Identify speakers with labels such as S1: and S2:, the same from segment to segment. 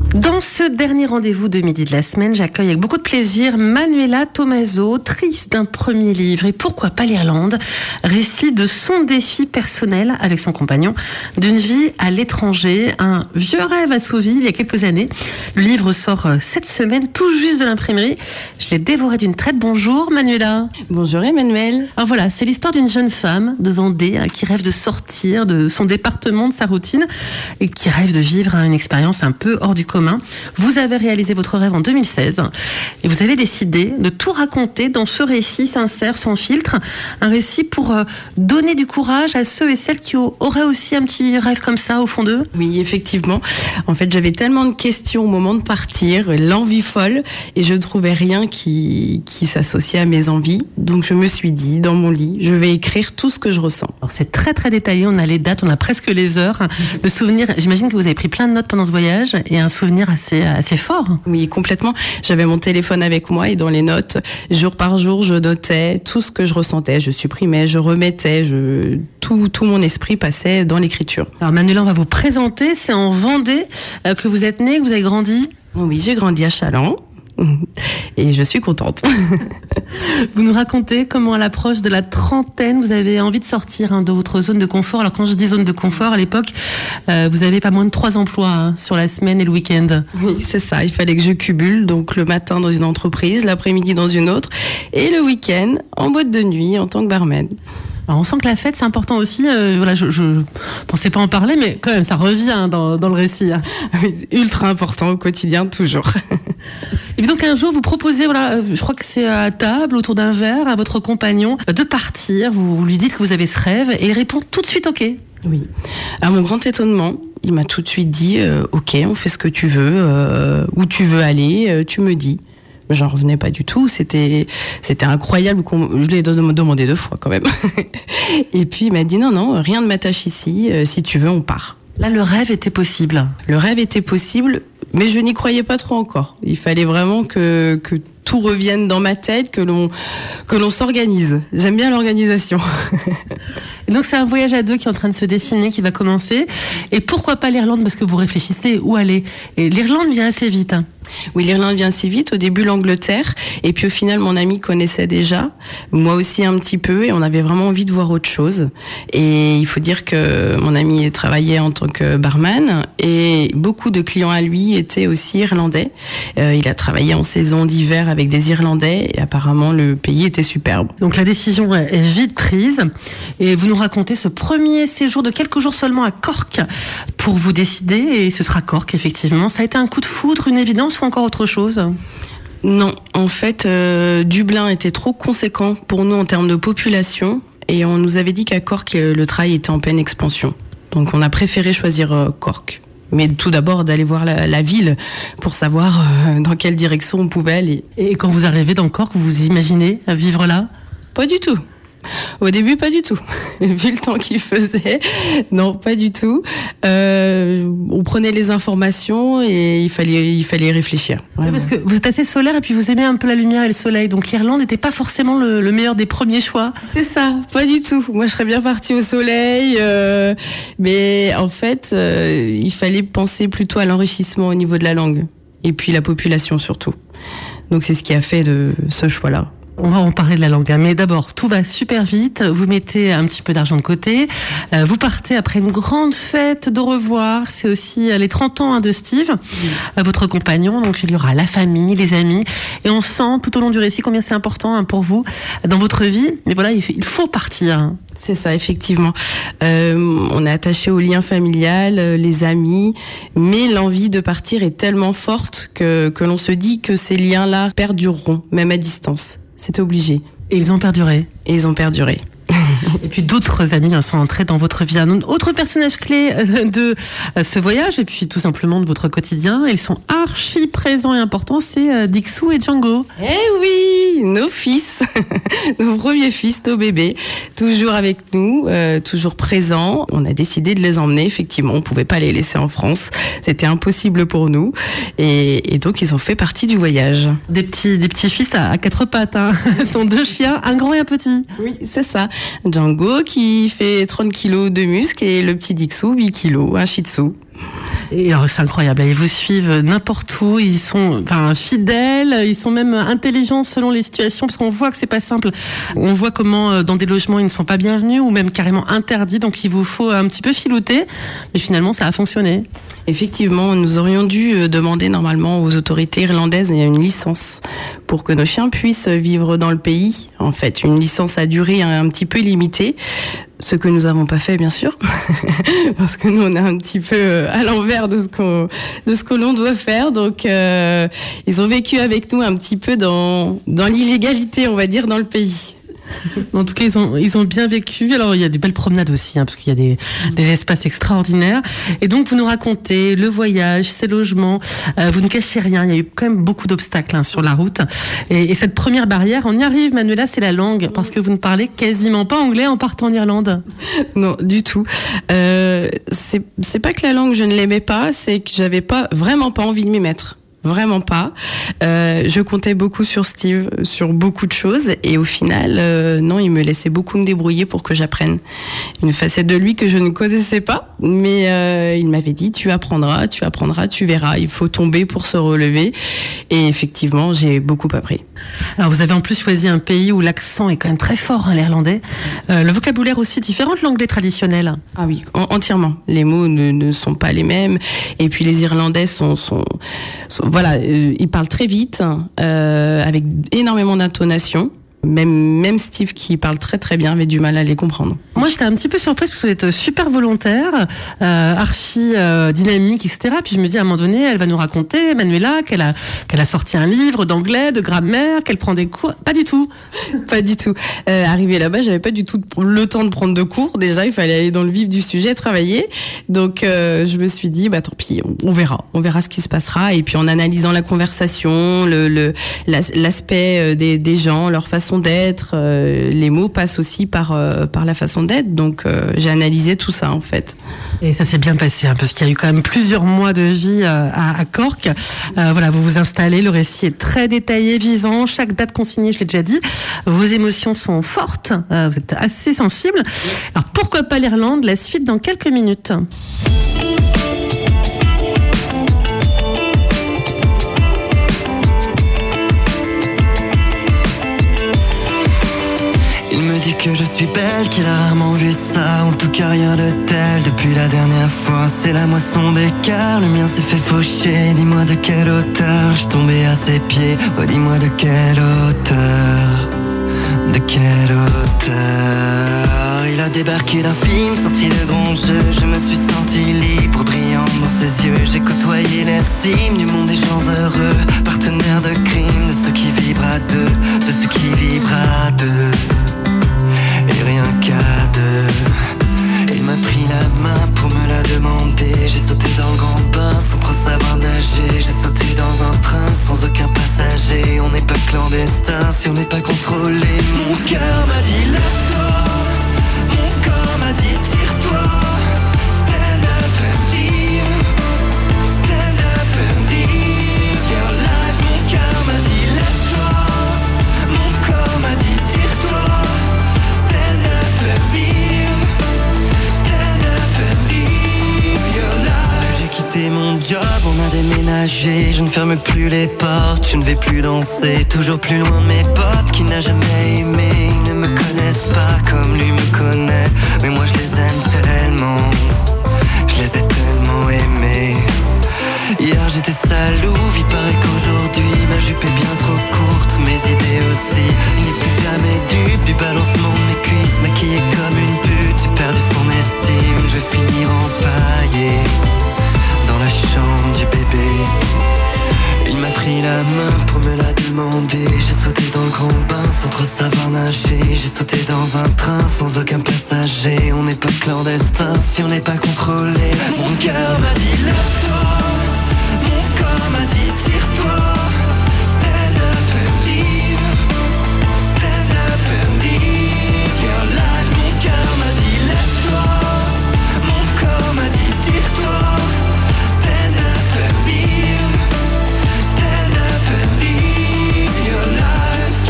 S1: Dans ce dernier rendez-vous de midi de la semaine, j'accueille avec beaucoup de plaisir Manuela Tomaso, autrice d'un premier livre et pourquoi pas l'Irlande, récit de son défi personnel avec son compagnon d'une vie à l'étranger, un vieux rêve assouvi il y a quelques années. Le livre sort cette semaine, tout juste de l'imprimerie. Je l'ai dévoré d'une traite. Bonjour Manuela.
S2: Bonjour Emmanuel.
S1: Alors voilà, c'est l'histoire d'une jeune femme de Vendée qui rêve de sortir de son département, de sa routine et qui rêve de vivre une expérience un peu hors du commun. Vous avez réalisé votre rêve en 2016 et vous avez décidé de tout raconter dans ce récit sincère, sans filtre, un récit pour donner du courage à ceux et celles qui auraient aussi un petit rêve comme ça au fond d'eux.
S2: Oui, effectivement. En fait, j'avais tellement de questions au moment de partir, l'envie folle, et je ne trouvais rien qui s'associait à mes envies. Donc je me suis dit, dans mon lit, je vais écrire tout ce que je ressens.
S1: Alors, c'est très très détaillé, on a les dates, on a presque les heures. Le souvenir, j'imagine que vous avez pris plein de notes pendant ce voyage et un souvenir assez fort.
S2: Oui, complètement. J'avais mon téléphone avec moi et dans les notes, jour par jour, je notais tout ce que je ressentais. Je supprimais, je remettais, tout mon esprit passait dans l'écriture.
S1: Alors Manuela, on va vous présenter. C'est en Vendée que vous êtes née, que vous avez grandi.
S2: Oui, j'ai grandi à Challans. Et je suis contente.
S1: Vous nous racontez comment à l'approche de la trentaine, vous avez envie de sortir de votre zone de confort. Alors quand je dis zone de confort, à l'époque, vous avez pas moins de 3 emplois sur la semaine et le week-end.
S2: Oui, c'est ça. Il fallait que je cumule. Donc le matin dans une entreprise, l'après-midi dans une autre et le week-end en boîte de nuit en tant que barman.
S1: Alors on sent que la fête, c'est important aussi. Voilà, je pensais pas en parler, mais quand même, ça revient dans le récit.
S2: Oui, ultra important au quotidien, toujours.
S1: Et puis donc un jour, vous proposez, je crois que c'est à table, autour d'un verre, à votre compagnon, de partir. Vous lui dites que vous avez ce rêve et il répond tout de suite OK.
S2: Oui. À mon grand étonnement, il m'a tout de suite dit OK, on fait ce que tu veux, où tu veux aller, tu me dis. J'en revenais pas du tout, c'était incroyable, je lui ai demandé 2 fois quand même. Et puis il m'a dit non, rien ne m'attache ici, si tu veux on part.
S1: Là le rêve était possible.
S2: Le rêve était possible, mais je n'y croyais pas trop encore. Il fallait vraiment que tout revienne dans ma tête, que l'on s'organise. J'aime bien l'organisation.
S1: Et donc c'est un voyage à 2 qui est en train de se dessiner, qui va commencer. Et pourquoi pas l'Irlande, parce que vous réfléchissez où aller. Et l'Irlande vient assez vite.
S2: Oui, l'Irlande vient assez vite. Au début, l'Angleterre. Et puis au final, mon ami connaissait déjà. Moi aussi un petit peu. Et on avait vraiment envie de voir autre chose. Et il faut dire que mon ami travaillait en tant que barman. Et beaucoup de clients à lui étaient aussi irlandais. Il a travaillé en saison d'hiver avec des Irlandais. Et apparemment, le pays était superbe.
S1: Donc la décision est vite prise. Et vous nous racontez ce premier séjour de quelques jours seulement à Cork pour vous décider. Et ce sera Cork, effectivement. Ça a été un coup de foudre, une évidence ou encore autre chose ?
S2: Non, en fait, Dublin était trop conséquent pour nous en termes de population et on nous avait dit qu'à Cork, le travail était en pleine expansion. Donc on a préféré choisir Cork. Mais tout d'abord d'aller voir la ville pour savoir dans quelle direction on pouvait aller.
S1: Et quand vous arrivez dans Cork, vous imaginez vivre là ?
S2: Pas du tout. Au début, pas du tout. Vu le temps qu'il faisait, non, pas du tout. On prenait les informations et il fallait réfléchir.
S1: Oui, parce que vous êtes assez solaire et puis vous aimez un peu la lumière et le soleil. Donc l'Irlande n'était pas forcément le meilleur des premiers choix.
S2: C'est ça, pas du tout. Moi, je serais bien partie au soleil. Mais en fait, il fallait penser plutôt à l'enrichissement au niveau de la langue. Et puis la population surtout. Donc c'est ce qui a fait de ce choix-là.
S1: On va en parler de la langue, mais d'abord, tout va super vite. Vous mettez un petit peu d'argent de côté. Vous partez après une grande fête d'au revoir. C'est aussi les 30 ans de Steve, votre compagnon. Donc, il y aura la famille, les amis. Et on sent tout au long du récit combien c'est important pour vous dans votre vie. Mais voilà, il faut partir.
S2: C'est ça, effectivement. On est attaché au lien familial, les amis. Mais l'envie de partir est tellement forte que l'on se dit que ces liens-là perdureront, même à distance. C'était obligé.
S1: Et ils ont perduré.
S2: Et ils ont perduré.
S1: Et puis d'autres amis sont entrés dans votre vie. Un autre personnage clé de ce voyage et puis tout simplement de votre quotidien, ils sont archi présents et importants, c'est Dixou et Django.
S2: Eh oui, nos fils, nos premiers fils, nos bébés, toujours avec nous, toujours présents. On a décidé de les emmener, effectivement, on pouvait pas les laisser en France, c'était impossible pour nous et donc ils ont fait partie du voyage.
S1: Des petits fils à 4 pattes, hein. Ce sont 2 chiens, un grand et un petit.
S2: Oui, c'est ça. Django qui fait 30 kilos de muscles et le petit Dixou, 8 kilos, un shih tzu.
S1: Et alors, c'est incroyable. Ils vous suivent n'importe où. Ils sont fidèles. Ils sont même intelligents selon les situations, parce qu'on voit que c'est pas simple. On voit comment dans des logements ils ne sont pas bienvenus ou même carrément interdits. Donc il vous faut un petit peu filouter. Mais finalement, ça a fonctionné.
S2: Effectivement, nous aurions dû demander normalement aux autorités irlandaises une licence pour que nos chiens puissent vivre dans le pays. En fait, une licence à durée un petit peu limitée. Ce que nous n'avons pas fait, bien sûr, parce que nous, on est un petit peu à l'envers de ce que l'on doit faire. Donc, ils ont vécu avec nous un petit peu dans l'illégalité, on va dire, dans le pays.
S1: En tout cas, ils ont bien vécu. Alors, il y a des belles promenades aussi, parce qu'il y a des espaces extraordinaires. Et donc, vous nous racontez le voyage, ces logements. Vous ne cachez rien. Il y a eu quand même beaucoup d'obstacles sur la route. Et cette première barrière, on y arrive, Manuela, c'est la langue, parce que vous ne parlez quasiment pas anglais en partant en Irlande.
S2: Non, du tout. C'est pas que la langue, je ne l'aimais pas, c'est que j'avais vraiment pas envie de m'y mettre. Vraiment pas. Je comptais beaucoup sur Steve, sur beaucoup de choses, et au final, non, il me laissait beaucoup me débrouiller pour que j'apprenne une facette de lui que je ne connaissais pas, mais il m'avait dit tu apprendras, tu verras, il faut tomber pour se relever, et effectivement, j'ai beaucoup appris.
S1: Alors vous avez en plus choisi un pays où l'accent est quand même très fort, l'irlandais. Le vocabulaire aussi différent de l'anglais traditionnel.
S2: Ah oui, entièrement. Les mots ne sont pas les mêmes, et puis les Irlandais sont voilà, il parle très vite, avec énormément d'intonation. Même Steve, qui parle très très bien, avait du mal à les comprendre.
S1: Moi, j'étais un petit peu surprise parce que vous êtes super volontaire, archi dynamique, etc. Puis je me dis, à un moment donné, elle va nous raconter, Manuela, qu'elle a sorti un livre d'anglais, de grammaire, qu'elle prend des cours. Pas du tout.
S2: Pas du tout. Arrivée là-bas, j'avais pas du tout le temps de prendre de cours. Déjà, il fallait aller dans le vif du sujet, travailler. Donc, je me suis dit, tant pis, on verra ce qui se passera. Et puis, en analysant la conversation, l'aspect des gens, leur façon d'être, les mots passent aussi par la façon d'être, donc j'ai analysé tout ça en fait.
S1: Et ça s'est bien passé, parce qu'il y a eu quand même plusieurs mois de vie à Cork. Voilà, vous vous installez, le récit est très détaillé, vivant, chaque date consignée, je l'ai déjà dit. Vos émotions sont fortes, vous êtes assez sensible. Alors pourquoi pas l'Irlande? La suite dans quelques minutes.
S3: Il me dit que je suis belle, qu'il a rarement vu ça, en tout cas rien de tel depuis la dernière fois. C'est la moisson des cœurs, le mien s'est fait faucher. Dis-moi de quelle hauteur je suis tombé à ses pieds. Oh, dis-moi de quelle hauteur, de quelle hauteur. Il a débarqué d'un film, sorti le grand jeu. Je me suis senti libre, brillant dans ses yeux. J'ai côtoyé la cime du monde des gens heureux, partenaire de crime, de ceux qui vibrent à deux, de ceux qui vibrent à deux. Et rien qu'à deux. Il m'a pris la main pour me la demander. J'ai sauté dans le grand bain sans trop savoir nager. J'ai sauté dans un train sans aucun passager. On n'est pas clandestin si on n'est pas contrôlé. Mon cœur m'a dit lève-toi, mon corps m'a dit tire-toi. Stand up and live, stand up and live your life. Mon cœur m'a dit lève-toi, mon corps m'a dit tire-toi. Stand up and live, stand up and live your life. J'ai quitté mon job, on a déménagé. Je ne ferme plus les portes, je ne vais plus danser. Toujours plus loin de mes potes qui n'a jamais aimé. Ils ne me connaissent pas comme lui me connaît, mais moi je les aime tellement, je les ai tellement aimés. Hier j'étais salaud, il paraît qu'aujourd'hui ma jupe est bien trop courte, mes idées aussi. Il n'est plus jamais dupe du balancement de mes cuisses, maquillée comme une pute. J'ai perdu son estime, je vais finir empaillé dans la chambre du bébé. Il m'a pris la main pour me la demander. J'ai sauté dans le grand bain sans trop savoir nager. J'ai sauté dans un train sans aucun passager. On n'est pas clandestin si on n'est pas contrôlé. Mon cœur m'a dit lève-toi, mon corps m'a dit tire-toi. Stand up and live, stand up and live your life. Mon cœur m'a dit lève-toi, mon corps m'a dit tire-toi. Stand up and live, stand up and live your life.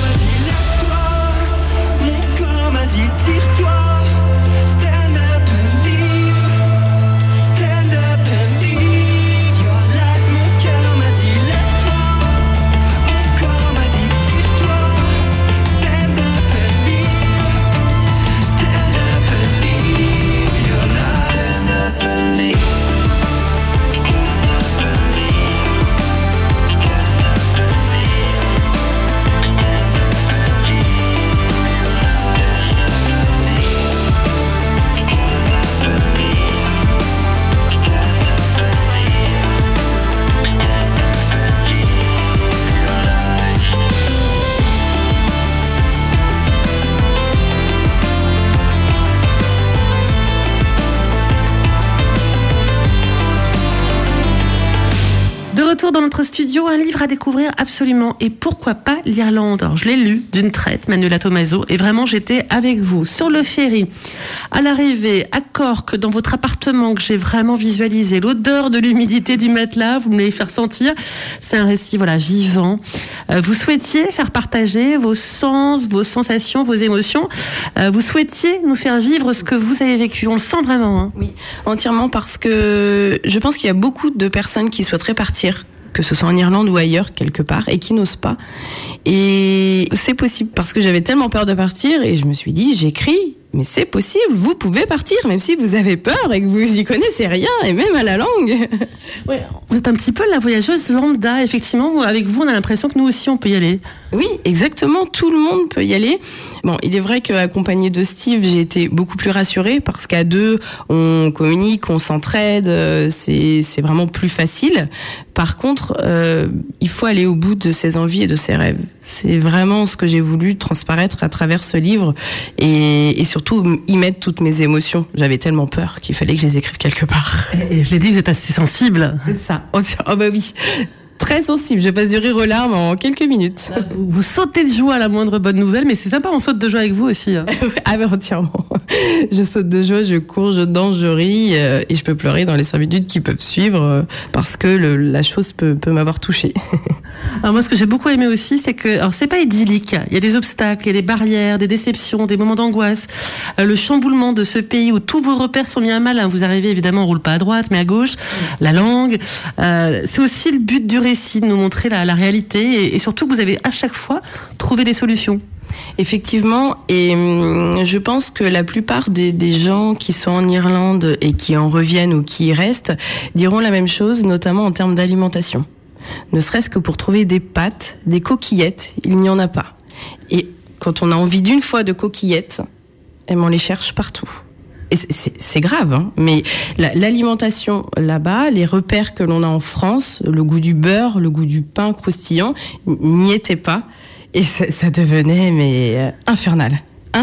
S3: Mon cœur m'a dit lève-toi, mon corps m'a dit tire-toi. Stand up and live, stand up and live.
S1: De retour dans notre studio, un livre à découvrir absolument. Et pourquoi pas l'Irlande? Alors, je l'ai lu d'une traite, Manuela Tomaso, et vraiment, j'étais avec vous sur le ferry, à l'arrivée, à Cork, dans votre appartement que j'ai vraiment visualisé. L'odeur de l'humidité du matelas, vous me l'avez fait sentir. C'est un récit, vivant. Vous souhaitiez faire partager vos sens, vos sensations, vos émotions. Vous souhaitiez nous faire vivre ce que vous avez vécu. On le sent vraiment. Hein.
S2: Oui, entièrement, parce que je pense qu'il y a beaucoup de personnes qui souhaiteraient partir, que ce soit en Irlande ou ailleurs, quelque part, et qui n'osent pas. Et c'est possible, parce que j'avais tellement peur de partir, et je me suis dit, j'écris, mais c'est possible, vous pouvez partir, même si vous avez peur et que vous y connaissez rien, et même à la langue.
S1: Ouais, vous êtes un petit peu la voyageuse lambda, effectivement. Avec vous, on a l'impression que nous aussi, on peut y aller.
S2: Oui, exactement, tout le monde peut y aller. Bon, il est vrai qu'accompagnée de Steve, j'ai été beaucoup plus rassurée, parce qu'à deux, on communique, on s'entraide, c'est vraiment plus facile. Par contre, il faut aller au bout de ses envies et de ses rêves. C'est vraiment ce que j'ai voulu transparaître à travers ce livre, et surtout y mettre toutes mes émotions. J'avais tellement peur qu'il fallait que je les écrive quelque part.
S1: Et je l'ai dit, vous êtes assez sensible.
S2: C'est ça. Oh bah oui. Très sensible, je passe du rire aux larmes en quelques minutes.
S1: Vous sautez de joie à la moindre bonne nouvelle, mais c'est sympa, on saute de joie avec vous aussi. Hein.
S2: Ah mais entièrement. Je saute de joie, je cours, je danse, je ris, et je peux pleurer dans les 5 minutes qui peuvent suivre, parce que la chose peut m'avoir touchée.
S1: Alors moi, ce que j'ai beaucoup aimé aussi, c'est que, alors c'est pas idyllique. Il y a des obstacles, il y a des barrières, des déceptions, des moments d'angoisse. Le chamboulement de ce pays où tous vos repères sont mis à mal. Hein. Vous arrivez évidemment, on roule pas à droite, mais à gauche. La langue. C'est aussi le but du récit, de nous montrer la réalité, et surtout que vous avez à chaque fois trouvé des solutions.
S2: Effectivement, et je pense que la plupart des gens qui sont en Irlande et qui en reviennent ou qui y restent diront la même chose, notamment en termes d'alimentation. Ne serait-ce que pour trouver des pâtes, des coquillettes, il n'y en a pas. Et quand on a envie d'une fois de coquillettes, on les cherche partout. Et c'est grave, hein, mais l'alimentation là-bas, les repères que l'on a en France, le goût du beurre, le goût du pain croustillant, n'y étaient pas. Et ça devenait infernal.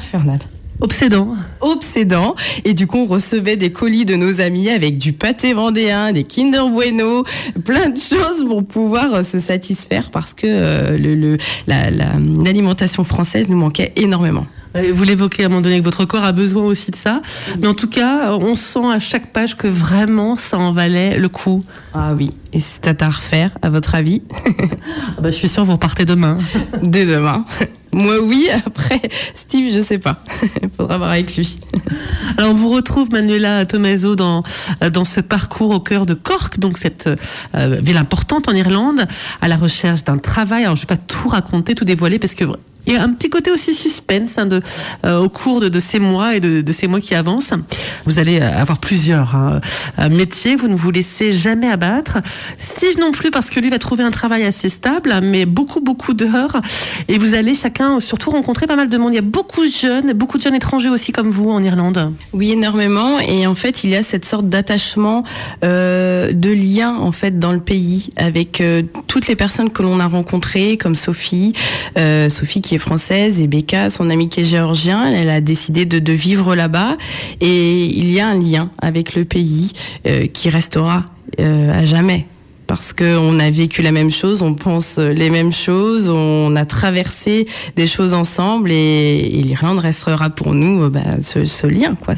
S2: Obsédant. Et du coup, on recevait des colis de nos amis avec du pâté vendéen, des Kinder Bueno, plein de choses pour pouvoir se satisfaire, parce que l'alimentation française nous manquait énormément.
S1: Vous l'évoquez à un moment donné que votre corps a besoin aussi de ça. Mais en tout cas, on sent à chaque page que vraiment ça en valait le coup.
S2: Ah oui. Et c'est à refaire, à votre avis?
S1: Je suis sûre que vous repartez demain.
S2: Dès demain. Moi, oui. Après, Steve, je sais pas. Il faudra voir avec lui.
S1: Alors, on vous retrouve, Manuela Tomaso, dans ce parcours au cœur de Cork, donc cette ville importante en Irlande, à la recherche d'un travail. Alors, je vais pas tout raconter, tout dévoiler, parce que il y a un petit côté aussi suspense au cours de ces mois et de ces mois qui avancent. Vous allez avoir plusieurs métiers. Vous ne vous laissez jamais abattre. Steve non plus, parce que lui va trouver un travail assez stable, mais beaucoup d'heures. Et vous allez chacun surtout rencontrer pas mal de monde. Il y a beaucoup de jeunes étrangers aussi comme vous en Irlande.
S2: Oui, énormément. Et en fait, il y a cette sorte d'attachement, de lien en fait dans le pays avec toutes les personnes que l'on a rencontrées, comme Sophie qui est française, et Becca, son amie qui est géorgien. Elle a décidé de vivre là-bas, et il y a un lien avec le pays qui restera à jamais. Parce qu'on a vécu la même chose, on pense les mêmes choses, on a traversé des choses ensemble, et l'Irlande restera pour nous ce lien, quoi.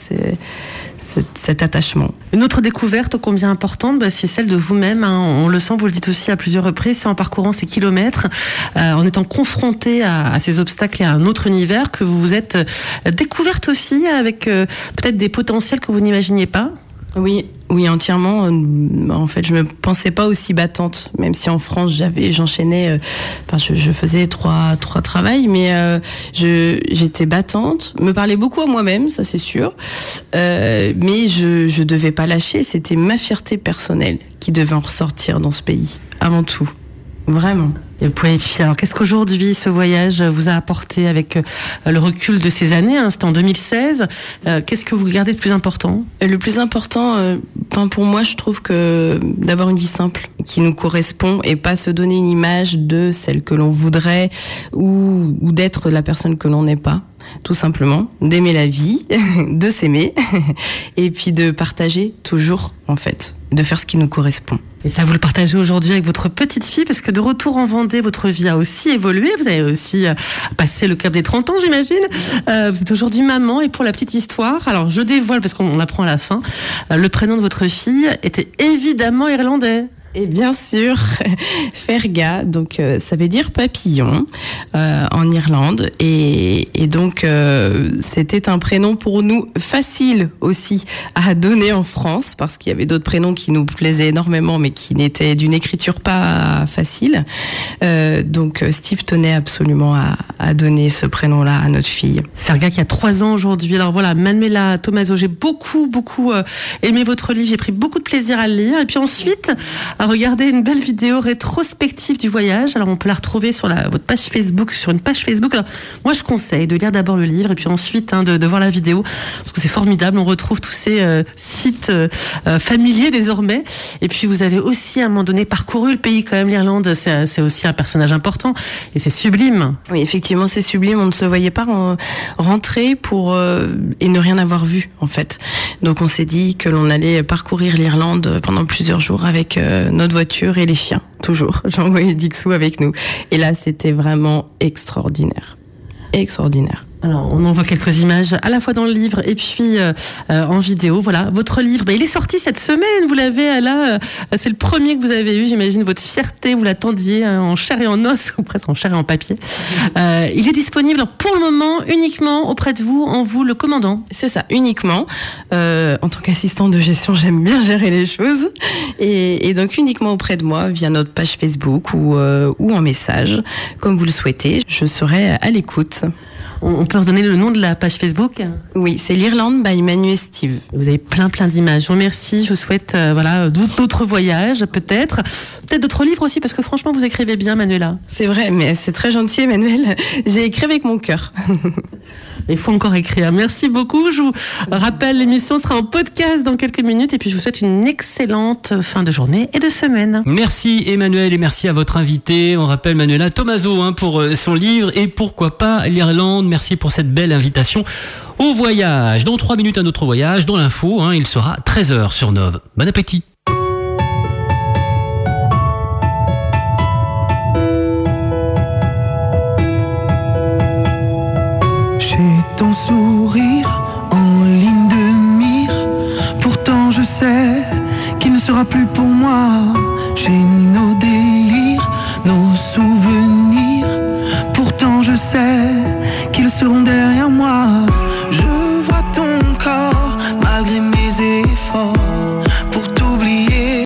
S2: Cet attachement.
S1: Une autre découverte ô combien importante, c'est celle de vous-même. Hein. On le sent, vous le dites aussi à plusieurs reprises, c'est en parcourant ces kilomètres, en étant confronté à ces obstacles et à un autre univers, que vous vous êtes découverte aussi avec peut-être des potentiels que vous n'imaginiez pas.
S2: Oui, entièrement. En fait, je me pensais pas aussi battante, même si en France j'enchaînais. Je faisais trois travails, mais j'étais battante. Me parlais beaucoup à moi-même, ça c'est sûr. Mais je devais pas lâcher. C'était ma fierté personnelle qui devait en ressortir dans ce pays, avant tout. Vraiment.
S1: Et vous pouvez être fier. Alors, qu'est-ce qu'aujourd'hui ce voyage vous a apporté avec le recul de ces années, hein, c'était en 2016. Qu'est-ce que vous gardez de plus important?
S2: Le plus important, pour moi, je trouve que d'avoir une vie simple qui nous correspond, et pas se donner une image de celle que l'on voudrait ou d'être la personne que l'on n'est pas. Tout simplement, d'aimer la vie, de s'aimer, et puis de partager toujours, en fait, de faire ce qui nous correspond.
S1: Et ça, vous le partagez aujourd'hui avec votre petite fille, parce que de retour en Vendée, votre vie a aussi évolué. Vous avez aussi passé le cap des 30 ans, j'imagine. Vous êtes aujourd'hui maman, et pour la petite histoire, alors je dévoile, parce qu'on l'apprend à la fin, le prénom de votre fille était évidemment irlandais.
S2: Et bien sûr, Ferga, donc ça veut dire papillon en Irlande. Et donc c'était un prénom pour nous facile aussi à donner en France, parce qu'il y avait d'autres prénoms qui nous plaisaient énormément, mais qui n'étaient d'une écriture pas facile. Donc Steve tenait absolument à donner ce prénom-là à notre fille.
S1: Ferga qui a 3 ans aujourd'hui. Alors voilà, Manuela Tomaso, j'ai beaucoup aimé votre livre, j'ai pris beaucoup de plaisir à le lire. Et puis ensuite, à regarder une belle vidéo rétrospective du voyage. Alors on peut la retrouver sur votre page Facebook, sur une page Facebook. Alors, moi je conseille de lire d'abord le livre et puis ensuite de voir la vidéo, parce que c'est formidable. On retrouve tous ces sites familiers désormais. Et puis vous avez aussi à un moment donné parcouru le pays quand même. L'Irlande, c'est aussi un personnage important et c'est sublime.
S2: Oui, effectivement, c'est sublime. On ne se voyait pas rentrer et ne rien avoir vu en fait. Donc on s'est dit que l'on allait parcourir l'Irlande pendant plusieurs jours avec notre voiture et les chiens, toujours. J'ai envoyé Dixou avec nous. Et là, c'était vraiment extraordinaire. Extraordinaire.
S1: Alors, on en voit quelques images à la fois dans le livre et puis en vidéo. Voilà, votre livre, il est sorti cette semaine. Vous l'avez là, c'est le premier que vous avez eu. J'imagine votre fierté, vous l'attendiez en chair et en os, ou presque en chair et en papier. Il est disponible pour le moment uniquement auprès de vous, en vous le commandant.
S2: C'est ça, uniquement. En tant qu'assistante de gestion, j'aime bien gérer les choses. Et donc uniquement auprès de moi, via notre page Facebook ou en message, comme vous le souhaitez. Je serai à l'écoute.
S1: On peut redonner le nom de la page Facebook ?
S2: Oui, c'est l'Irlande by Manu et Steve.
S1: Vous avez plein d'images. Je vous remercie. Je vous souhaite d'autres voyages, peut-être d'autres livres aussi, parce que franchement, vous écrivez bien, Manuela.
S2: C'est vrai, mais c'est très gentil, Emmanuel. J'ai écrit avec mon cœur.
S1: Il faut encore écrire. Merci beaucoup. Je vous rappelle, l'émission sera en podcast dans quelques minutes. Et puis, je vous souhaite une excellente fin de journée et de semaine.
S4: Merci, Emmanuel, et merci à votre invité. On rappelle Manuela Tomaso pour son livre et pourquoi pas l'Irlande. Merci pour cette belle invitation au voyage. Dans 3 minutes, un autre voyage. Dans l'info, il sera 13h sur Nove. Bon appétit.
S5: Ton sourire en ligne de mire, pourtant je sais qu'il ne sera plus pour moi. J'ai nos délires, nos souvenirs, pourtant je sais qu'ils seront derrière moi.